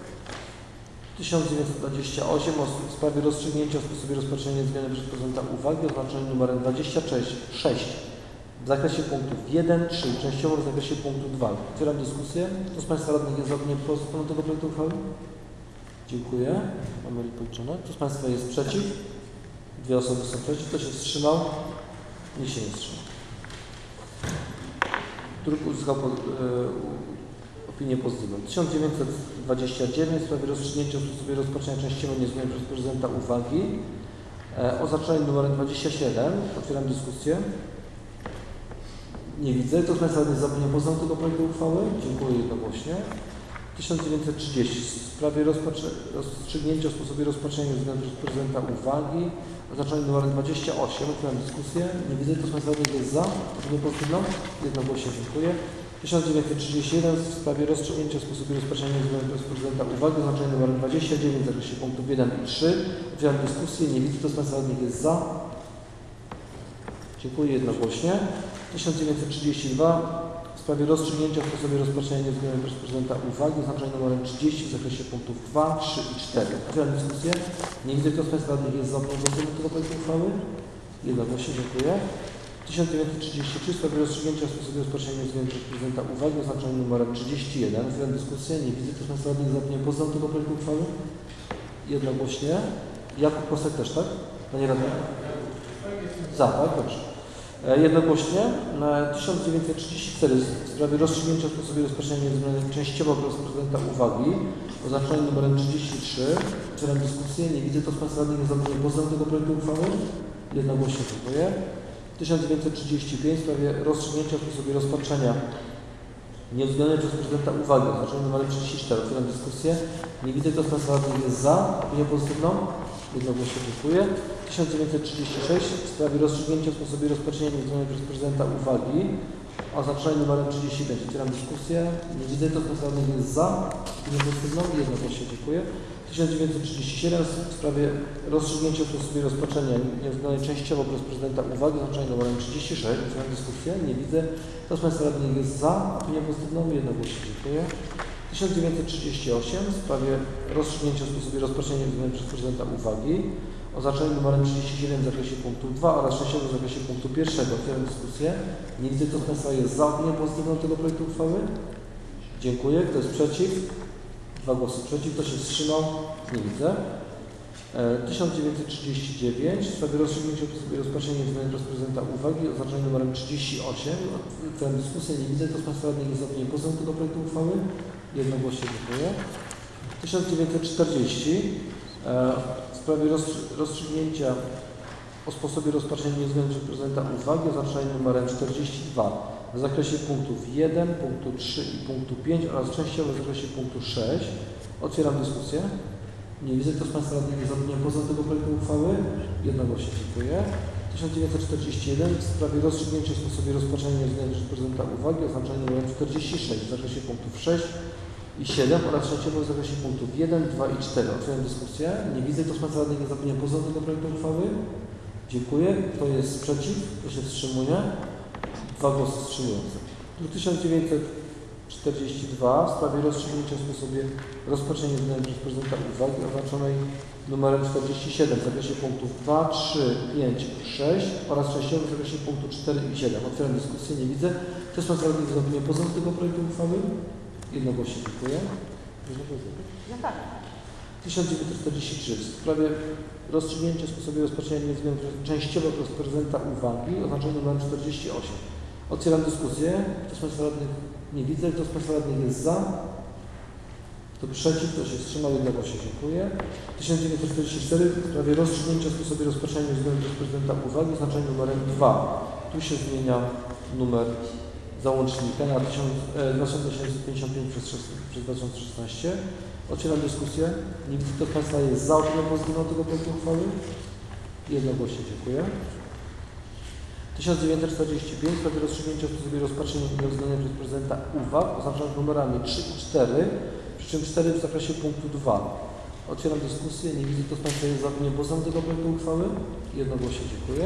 1928 o sprawie rozstrzygnięcia o sposobie rozpatrzenia niezmienionej przez prezydenta uwagi oznaczonej numerem 26 w zakresie punktów 1, 3, częściowo w zakresie punktu 2. Otwieram dyskusję. Kto z Państwa radnych jest za opinią pozytywną tego projektu uchwały? Dziękuję. Mamy policzone. Kto z Państwa jest przeciw? 2 osoby są przeciw. Kto się wstrzymał? Nikt się nie wstrzymał. Druk uzyskał opinię pozytywną. 1929 w sprawie rozstrzygnięcia o sposobie rozpatrzenia częściowo niezgodnej przez prezydenta uwagi oznaczonej numerem 27. Otwieram dyskusję. Nie widzę. Kto z Państwa jest za opinią pozytywną tego projektu uchwały? Dziękuję jednogłośnie. 1930 w sprawie rozstrzygnięcia o sposobie rozpatrzenia względu przez prezydenta uwagi oznaczonej numerem 28. Otwieram dyskusję. Nie widzę. Kto z Państwa jest za opinią pozytywną? Jednogłośnie dziękuję. 1931 w sprawie rozstrzygnięcia o sposobie rozpatrzenia względu przez prezydenta uwagi oznaczonej numerem 29 w zakresie punktów 1 i 3. Otwieram dyskusję. Nie widzę. Kto z Państwa jest za? Dziękuję jednogłośnie. 1932 w sprawie rozstrzygnięcia w sposobie rozpatrzenia niezgodnej przez prezydenta uwagi oznaczonej numerem 30 w zakresie punktów 2, 3 i 4. Otwieram dyskusję. Nie widzę, kto z Państwa radnych jest za opinią tego projektu uchwały. Jednogłośnie dziękuję. 1933 w sprawie rozstrzygnięcia w sposobie rozpatrzenia niezgodnej przez prezydenta uwagi oznaczonej numerem 31. Otwieram dyskusję. Nie widzę, kto z Państwa radnych jest za opinią pozytywną tego projektu uchwały. Jednogłośnie. Jakub Kostek też, tak? Panie radny? Za, tak? Dobrze. Jednogłośnie. 1934 w sprawie rozstrzygnięcia o sposobie rozpatrzenia zmiany częściowo przez prezydenta uwagi oznaczonej numerem 33. Otwieram dyskusję. Nie widzę. Kto z Państwa radnych jest za głosem tego projektu uchwały? Jednogłośnie dziękuję. 1935 w sprawie rozstrzygnięcia o sposobie rozpatrzenia nieuwzględnionej przez prezydenta uwagi oznaczonej numerem 34. Otwieram dyskusję. Nie widzę. Kto z Państwa radnych jest za opinią pozytywną? Jednogłośnie dziękuję. 1936 w sprawie rozstrzygnięcia o sposobie rozpatrzenia nieuwzględnionej przez prezydenta uwagi oznaczonej numerem 35. Otwieram dyskusję. Nie widzę. Kto z Państwa radnych jest za opinią pozytywną? Jednogłośnie dziękuję. 1937 w sprawie rozstrzygnięcia o sposobie rozpatrzenia nieuwzględnionej częściowo przez prezydenta uwagi oznaczonej numerem 36. Otwieram dyskusję. Nie widzę. Kto z Państwa radnych jest za opinią pozytywną? Jednogłośnie dziękuję. 1938 w sprawie rozstrzygnięcia o sposobie rozpatrzenia nieuwzględnionej przez prezydenta uwagi oznaczonej numerem 37 w zakresie punktu 2 oraz częściowo w zakresie punktu 1. Otwieram dyskusję. Nie widzę. Kto z Państwa jest za opinią pozytywną tego projektu uchwały? Dziękuję. Kto jest przeciw? 2 głosy przeciw. Kto się wstrzymał? Nie widzę. 1939 w sprawie rozstrzygnięcia o sposobie rozpatrzenia nieuwzględnionej przez prezydenta uwagi oznaczonej numerem 38. Otwieram dyskusję. Nie widzę. Kto z Państwa radnych jest za opinią pozytywną tego projektu uchwały? Jednogłośnie dziękuję. 1940 w sprawie rozstrzygnięcia o sposobie rozpatrzenia nieuwzględnionej przez prezydenta uwagi oznaczonej numerem 42 w zakresie punktów 1, punktu 3 i punktu 5 oraz częściowo w zakresie punktu 6. Otwieram dyskusję. Nie widzę. Kto z Państwa radnych jest za opinią pozytywną tego projektu uchwały? Jednogłośnie dziękuję. 1941 w sprawie rozstrzygnięcia o sposobie rozpatrzenia nieuwzględnionej przez prezydenta uwagi oznaczonej numerem 46 w zakresie punktów 6 i 7 oraz częściowo w zakresie punktów 1, 2 i 4. Otwieram dyskusję. Nie widzę. Kto z Państwa radnych jest za opinią pozytywną tego projektu uchwały? Dziękuję. Kto jest przeciw? Kto się wstrzymuje? 2 głosy wstrzymujące. 1942 w sprawie rozstrzygnięcia o sposobie rozpatrzenia nieuwzględnionej przez prezydenta uwagi oznaczonej numerem 47 w zakresie punktów 2, 3, 5, 6 oraz częściowo w zakresie punktu 4 i 7. Otwieram dyskusję. Nie widzę. Kto z Państwa radnych jest za opinią pozytywną tego projektu uchwały? Jednogłośnie dziękuję. 1943 w sprawie rozstrzygnięcia o sposobie rozpatrzenia nieuwzględnionej częściowo przez prezydenta uwagi oznaczonej numerem 48. Otwieram dyskusję. Kto z Państwa radnych nie widzę. Kto z Państwa radnych jest za? Kto przeciw? Kto się wstrzymał? Jednogłośnie dziękuję. 1944 w sprawie rozstrzygnięcia o sposobie rozpatrzenia nieuwzględnionej przez prezydenta uwagi oznaczonej numerem 2. Tu się zmienia numer załącznika na 2855 przez 2016. Otwieram dyskusję. Nie widzę. Kto z Państwa jest za opinią pozytywną tego projektu uchwały? Jednogłośnie dziękuję. 1945 w sprawie rozstrzygnięcia o sposobie rozpatrzenia nieuwzględnionej przez prezydenta uwag oznaczonych numerami 3 i 4, przy czym 4 w zakresie punktu 2. Otwieram dyskusję. Nie widzę. Kto z Państwa jest za opinią pozytywną tego projektu uchwały? Jednogłośnie dziękuję.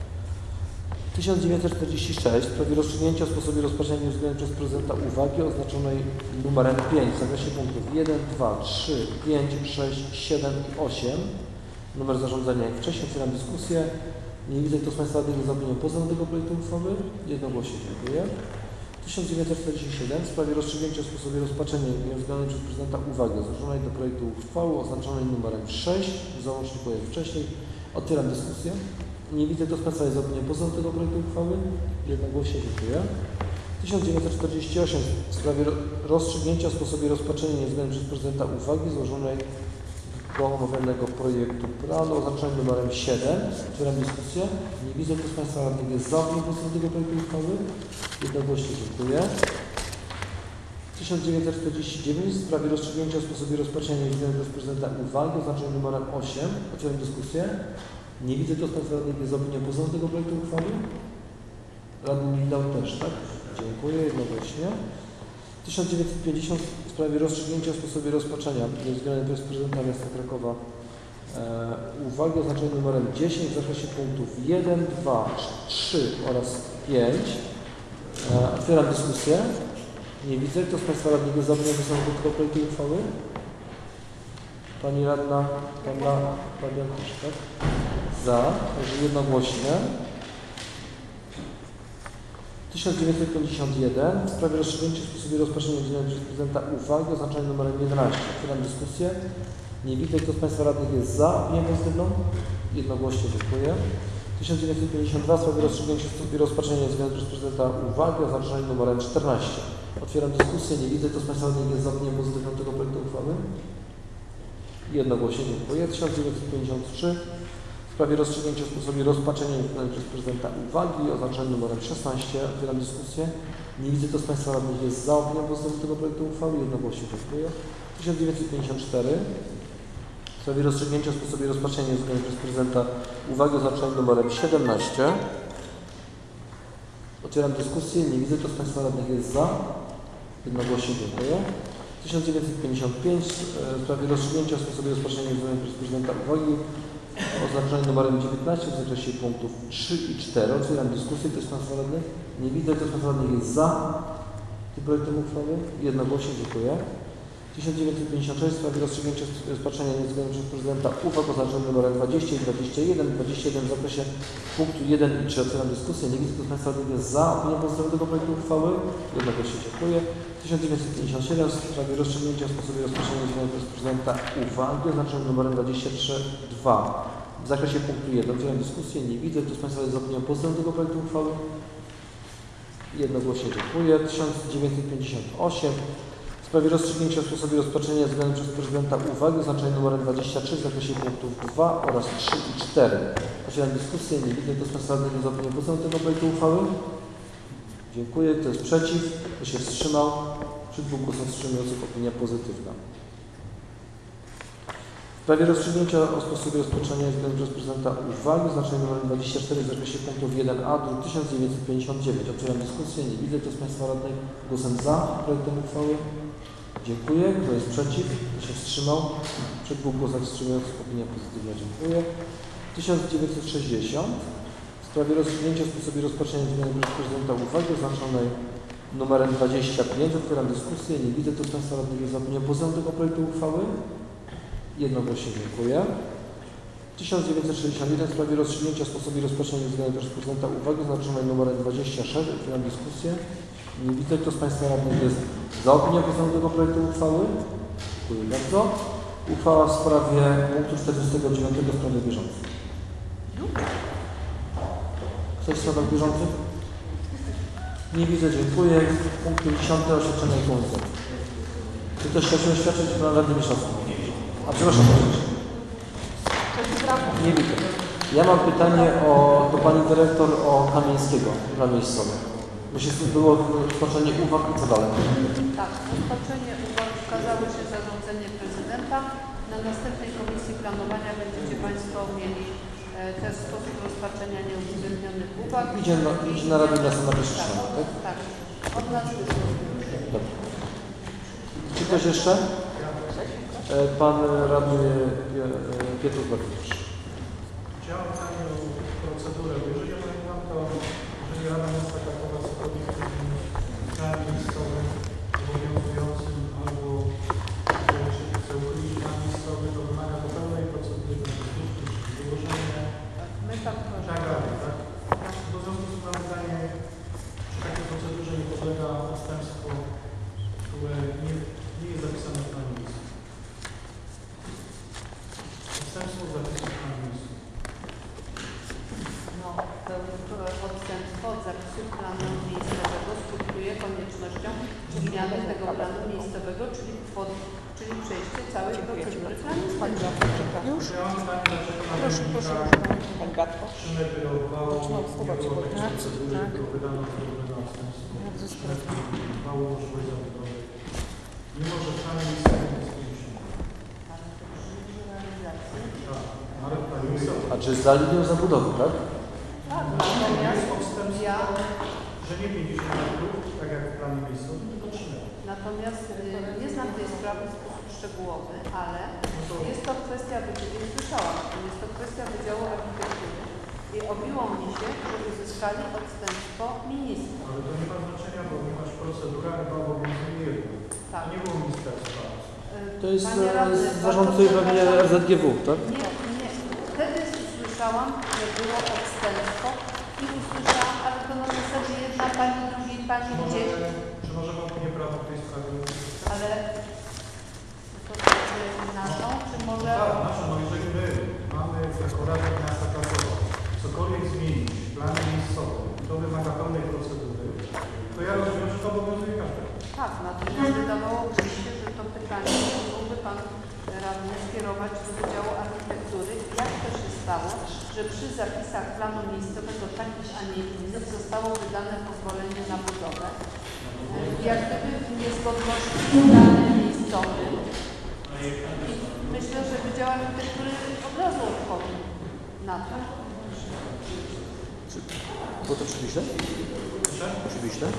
1946 w sprawie rozstrzygnięcia o sposobie rozpatrzenia nieuwzględnionej przez prezydenta uwagi oznaczonej numerem 5 w zakresie punktów 1, 2, 3, 5, 6, 7 i 8. Numer zarządzania jak wcześniej. Otwieram dyskusję. Nie widzę. Kto z Państwa radnych jest za opinią pozytywną tego projektu uchwały? Jednogłośnie dziękuję. 1947 w sprawie rozstrzygnięcia o sposobie rozpatrzenia nieuwzględnionej przez prezydenta uwagi złożonej do projektu uchwały oznaczonej numerem 6 w załączniku jak wcześniej. Otwieram dyskusję. Nie widzę. Kto z Państwa jest za opinią pozytywną tego projektu uchwały? Jednogłośnie dziękuję. 1948 w sprawie rozstrzygnięcia o sposobie rozpatrzenia nieuwzględnionej przez prezydenta uwagi złożonej do omawianego projektu planu oznaczonym numerem 7. Otwieram dyskusję. Nie widzę. Kto z Państwa radnych jest za opinią pozytywną tego projektu uchwały? Jednogłośnie dziękuję. 1949 w sprawie rozstrzygnięcia o sposobie rozpatrzenia nieuwzględnionej przez prezydenta uwagi oznaczonym numerem 8. Otwieram dyskusję. Nie widzę. Kto z Państwa radnych jest za opinią pozytywną tego projektu uchwały? Radny Michał też, tak? Dziękuję. Jednogłośnie. 1950 w sprawie rozstrzygnięcia o sposobie rozpatrzenia nieuwzględnionej przez prezydenta miasta Krakowa uwagi oznaczonej numerem 10 w zakresie punktów 1, 2, 3 oraz 5. Otwieram dyskusję. Nie widzę. Kto z Państwa radnych jest za opinią pozytywną tego projektu uchwały? Pani radna, Pani Antoś, tak? Za, także jednogłośnie. 1951 w sprawie rozstrzygnięcia w sposobie rozpatrzenia nieuwzględnionej przez prezydenta uwagi oznaczonej numerem 11. Otwieram dyskusję. Nie widzę. Kto z Państwa radnych jest za opinią pozytywną? Jednogłośnie dziękuję. 1952 w sprawie rozstrzygnięcia i rozpatrzenia zmian przez prezydenta uwagi oznaczenia numerem 14. Otwieram dyskusję. Nie widzę. Kto z Państwa nie jest za opinią pozytywną tego projektu uchwały? Jednogłośnie dziękuję. 1953 w sprawie rozstrzygnięcia sposobu rozpatrzenia zmian przez prezydenta uwagi oznaczenia numerem 16. Otwieram dyskusję. Nie widzę. Kto z Państwa radnych jest za opinią pozytywną tego projektu uchwały? Jednogłośnie dziękuję. 1954 w sprawie rozstrzygnięcia sposobu rozpatrzenia zmian przez prezydenta uwagi oznaczenia numerem 17. Otwieram dyskusję. Nie widzę. Kto z Państwa radnych jest za? Jednogłośnie dziękuję. 1955 w sprawie rozstrzygnięcia sposobu rozpatrzenia zmian przez prezydenta uwagi oznaczenia numerem 19 w zakresie punktów 3 i 4. Otwieram dyskusję. Kto z Państwa radnych? Nie widzę. Kto z Państwa radnych jest za tym projektem uchwały? Jednogłośnie dziękuję. 1956 w sprawie rozstrzygnięcia rozpatrzenia zmian przez prezydenta uwag oznaczonych numerem 20 i 21. 21 w zakresie punktu 1 i 3. Otwieram dyskusję. Nie widzę. Kto z Państwa jest za opinią pozytywną tego projektu uchwały? Jednogłośnie dziękuję. 1957 w sprawie rozstrzygnięcia sposobu rozpatrzenia zmian przez prezydenta uwagi oznaczonych numerem 23.2 w zakresie punktu 1. Otwieram dyskusję. Nie widzę. Kto z Państwa jest za opinią pozytywną tego projektu uchwały? Jednogłośnie dziękuję. 1958 w sprawie rozstrzygnięcia sposobu rozpatrzenia zmian przez prezydenta uwagi oznaczenia numerem 23 w zakresie punktów 2 oraz 3 i 4. Otwieram dyskusję. Nie widzę. Kto z Państwa radnych jest za opinią pozytywną tego projektu uchwały? Dziękuję. Kto jest przeciw? Kto się wstrzymał? Przy 2 głosach wstrzymujących opinia pozytywna. W sprawie rozstrzygnięcia o sposobie rozpatrzenia zmian przez prezydenta uwagi oznaczenia numerem 24 w zakresie punktów 1a druk 1959. Otwieram dyskusję. Nie widzę. Kto z Państwa radnych głosem za projektem uchwały? Dziękuję. Kto jest przeciw? Kto się wstrzymał? Przy 2 głosach wstrzymujących opinia pozytywna. Dziękuję. 1960 w sprawie rozstrzygnięcia sposobu rozpatrzenia zmian przez prezydenta uwagi oznaczonej numerem 25. Otwieram dyskusję. Nie widzę. Kto z Państwa radnych jest za opinią pozytywną tego projektu uchwały? Jednogłośnie dziękuję. 1961 w sprawie rozstrzygnięcia sposobu rozpatrzenia zmian przez prezydenta uwagi oznaczonej numerem 26. Otwieram dyskusję. Nie widzę. Kto z Państwa radnych jest za opinią pozytywną tego projektu uchwały? Dziękuję bardzo. Uchwała w sprawie punktu 49 w sprawie bieżącej. Ktoś w sprawach bieżących? Nie widzę. Dziękuję. Punkt 50. Oświadczenia i komunikaty. Czy ktoś chciał się oświadczyć na Radzie Mieszowskiej? A przepraszam. Nie widzę. Ja mam pytanie do Pani Dyrektor o Kamieńskiego dla miejscowych. Było rozpatrzenie uwag i co dalej? Tak, rozpatrzenie uwag wskazały się zarządzenie prezydenta. Na następnej komisji planowania będziecie Państwo mieli też sposób rozpatrzenia nieuwzględnionych uwag. Idzie na Radę Miasta na pierwszy szlak, tak? Tak. Od nas Dobrze. Czy ktoś jeszcze? Pan radny Piotr Bartowicz. Chciałem pytanie o procedurę. Jeżeli ja pamiętam, to jeżeli Rada Miasta Krakowa cokolwiek planie miejscowym obowiązującym albo chce uchylić plan miejscowy, to wymaga do pełnej procedury złożenia My tak tak dalej, tak? W związku z tym mam pytanie, czy takiej procedurze nie podlega odstępstwo, które nie jest zapisane w planie miejscowym? Odstępstwo zapisów w planie miejscowym. No, odstępstwo od zapisów planu miejscowego skutkuje koniecznością zmiany tego planu miejscowego, czyli przejście całej procedury planistowej. Już? Ja mam pytanie, dlaczego na Proszę. Szymek wyreagowało procedury, tylko wydano procedury na odstępstwo. Mało możliwość zabudowy. Mimo, że w planie miejscowym jest konieczne. Ale w planie miejscowym. A czy za linią zabudowy, tak? Tak, natomiast ja... Że nie 50 metrów, tak jak w planie miejscowym, tylko 3 metry. Natomiast nie znam tej sprawy w sposób szczegółowy, ale jest to kwestia, jest to kwestia Wydziału Architektury i obiło mnie się, że uzyskali odstępstwo ministra. Ale to nie ma znaczenia, bo ponieważ procedura chyba obowiązuje jedno. Tak. To nie było ministerstwa. To jest Panie radny, zarządcy pewnie RZGW, tak? Nie. Wtedy usłyszałam, że było odstępstwo i usłyszałam, ale to na zasadzie jedna pani, drugiej pani gdzieś. Czy możemy opinię prawną w tej sprawie? Ale to naszą, czy może... Tak, naszą. No jeżeli my mamy jako Rada Miasta Krakowa cokolwiek Natomiast wydawałoby się, że to pytanie mógłby Pan Radny skierować do Wydziału Architektury. Jak to się stało, że przy zapisach planu miejscowego takich, a nie innych zostało wydane pozwolenie na budowę? Jak gdyby w niezgodności z planem miejscowym. I myślę, że Wydział Architektury od razu odpowie na to. Było to przypiśle? Przypiśle?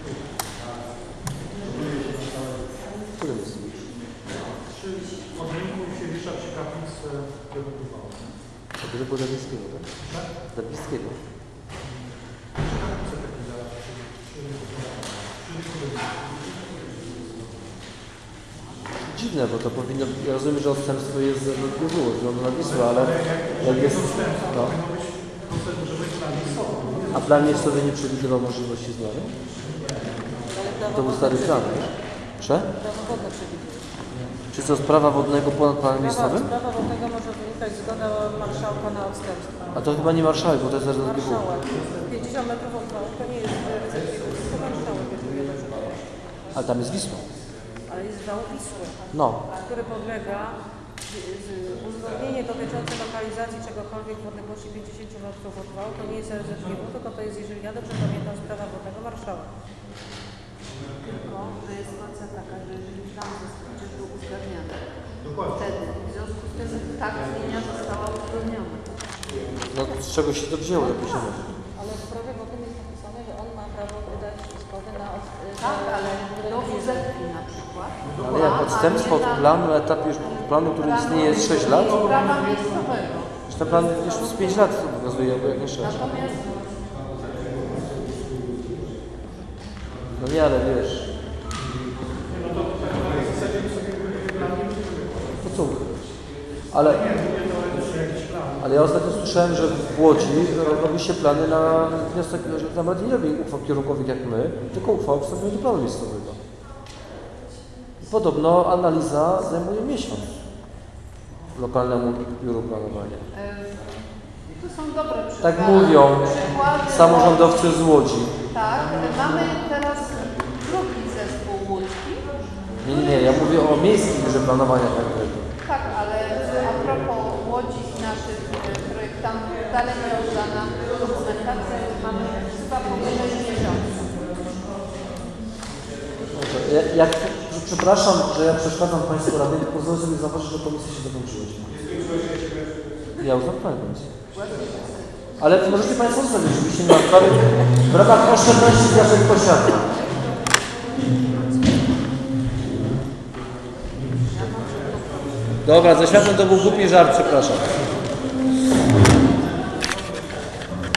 Którym jest? Czy od rynku Siewicza przy kaplicy wybudowało? To by było Zabiskiego, tak? Tak? Zabiskiego. Przy kaplicy taki zaraz, przy rynku Dziwne, bo to powinno... Ja rozumiem, że odstępstwo jest z było, że ono na Wisłę, ale jak jest... No. A plan miejscowy nie przewidywał możliwości zmiany? To był stary plan, nie? Prze? Prawo wodne przewiduje. Czy to sprawa wodnego ponad planem miejscowym? Sprawa wodnego może wynikać zgoda marszałka na odstępstwo. A to chyba nie marszałek, bo to jest RZGW. Marszałek. 50 metrów od dołu to nie jest to marszałek, jeżeli ja dobrze pamiętam. Ale tam jest Wisła. Ale jest wał Wisły, No. który podlega uzgodnienie dotyczące lokalizacji czegokolwiek w odległości 50 metrów od wału, to nie jest RZGW, tylko to jest, jeżeli ja dobrze pamiętam, sprawa wodnego marszałek. Tylko, że jest sytuacja taka, że jeżeli plan przecież był uzgadniany, wtedy w związku z tym tak linia została uzgodniona. No z czego się to wzięło, jak się mówi? Ale w prawie wodnym jest napisane, że on ma prawo wydać zgodę na Tak, ale do WZ-ki na przykład. Ale jak odstępstwo od planu na etapie już planu, który istnieje 6 lat? Prawa miejscowego. Że ten plan już z 5 lat obowiązuje, albo jak nie 6. Natomiast No nie, ale wiesz. To co ukrywać? Ale ja ostatnio słyszałem, że w Łodzi robi się plany na wniosek, że nawet nie robi uchwał kierunkowych jak my, tylko uchwał wstępują do planu miejscowego. I podobno analiza zajmuje miesiąc lokalnemu biuru planowania. to są dobre przykłady. Tak mówią Przykłady samorządowcy z Łodzi. Tak, mamy teraz drugi zespół łódzki. Nie, ja mówię o miejskim biurze planowania konkretnie. Tak, ale a propos Łodzi i naszych projektantów, dalej nie oddana dokumentacja, mamy chyba powyżej miesiąca. Przepraszam, że ja przeszkadzam Państwu Radzie, pozwolę sobie zauważyć, że komisja się dokończyła. Ja uznam komisję. Ale możecie Państwo zostawić, żebyście na w ramach oszczędności wniosek posiada. Dobra, ze światłem to był głupi żart, przepraszam.